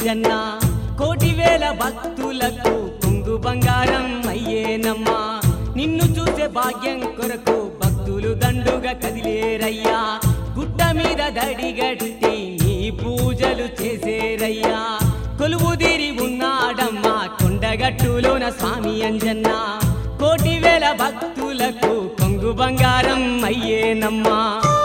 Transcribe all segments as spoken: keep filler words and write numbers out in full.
అంజన్న కోటి వేల భక్తులకు కొంగు బంగారం అయ్యేనమ్మా నిన్ను చూసే భాగ్యం కొరకు భక్తులు దండుగా కదిలేరయ్యా గుట్ట మీద దడిగట్టి నీ పూజలు చేసేరయ్యా కొలువుదీరి ఉన్నాడమ్మా కొండగట్టులోన స్వామి అంజన్న కోటి వేల భక్తులకు కొంగు బంగారం అయ్యేనమ్మా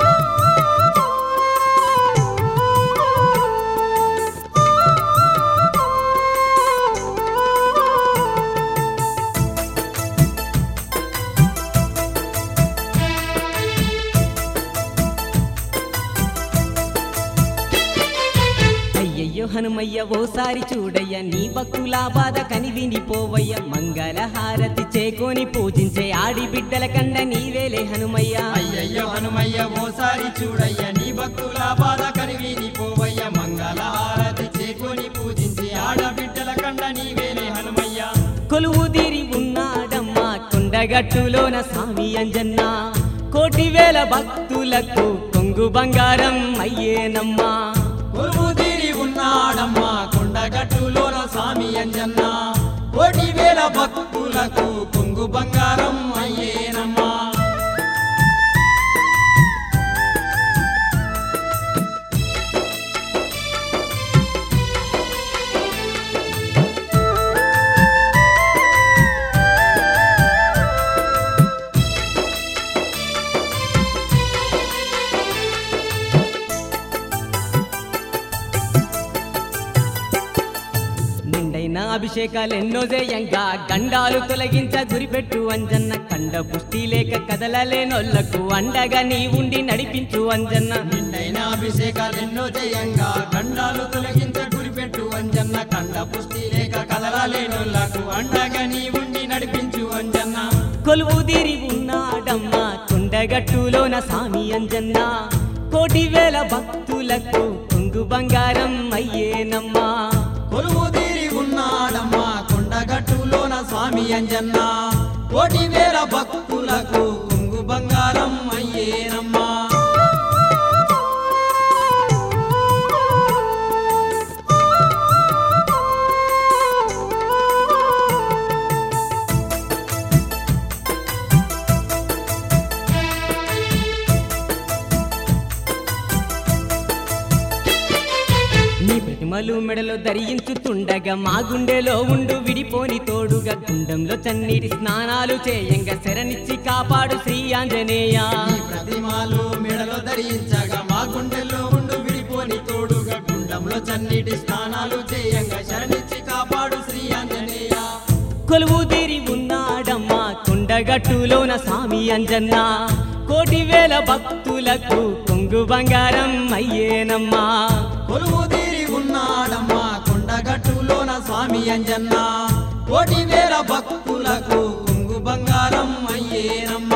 అయ్యయ్యో హనుమయ్య ఓసారి చూడయ్య నీ భక్తుల బాధ కనివిని పోవయ్య మంగళ హారతి చేకొని పూజించే ఆడి బిడ్డల కండ నీవేలే హనుమయ్య అయ్యయ్యో హనుమయ్య ఓసారి చూడయ్య నీ భక్తుల బాధ కనివిని పోవయ్య మంగళ హారతి చేకొని పూజించే ఆడబిడ్డల కండ నీవేలే హనుమయ్య కొలువుదీరి ఉన్నాడమ్మా కొండగట్టులోన స్వామి అంజన్న కోటి వేల భక్తులకు కొంగు బంగారం అయ్యేనమ్మా కొలువుదీరి ఉన్నాడమ్మా కొండగట్టులోన స్వామి అంజన్న కోటి వేల భక్తులకు కొంగు బంగారం అయ్యేనమ్మా నిండైన అభిషేకాలెన్నో జయంగా గండాలు తొలగించ గురిపెట్టు అంజన్న కండ పుష్టి లేక కదలలేనోళ్లకు అండగా నీ ఉండి నడిపించు అంజన్న నిండైన అభిషేకాలెన్నో జయంగా గండాలు తొలగించ గురిపెట్టు అంజన్న కండ పుష్టి లేక కదలలేనోళ్లకు అండగా నీ ఉండి నడిపించు అంజన్న కొలువుదీరి ఉన్నాడమ్మా కొండగట్టులోన స్వామి అంజన్న కోటి వేల భక్తులకు కొంగు బంగారం అయ్యేనమ్మా కొలువుదీరి ఉన్నాడమ్మా కొండగట్టులోన స్వామి అంజన్న కోటి వేల భక్తులకు కొంగు బంగారం అయ్యేనమ్మా నీ ప్రతిమలు మెడలో ధరించుతుండగా మా గుండెలో ఉండు విడిపోని తోడుగా గుండంలో చన్నీటి స్నానాలు చేయంగా శరణిచ్చి కాపాడు శ్రీ ఆంజనేయ ఈ ప్రతిమలు మెడలో ధరించగా మా గుండెల్లో ఉండు విడిపోని తోడుగా గుండంలో చన్నీటి స్నానాలు చేయంగా శరణిచ్చి కాపాడు శ్రీ ఆంజనేయ కొలువుదీరి ఉన్నాడమ్మా కొండగట్టులోన స్వామి అంజన్న కోటి వేల భక్తులకు కొంగు బంగారం అయ్యేనమ్మా కొలువుదీరి ఉన్నాడమ్మా కొండగట్టులోన స్వామి అంజన్న కోటి వేల భక్తులకు కొంగు బంగారం అయ్యేనమ్మా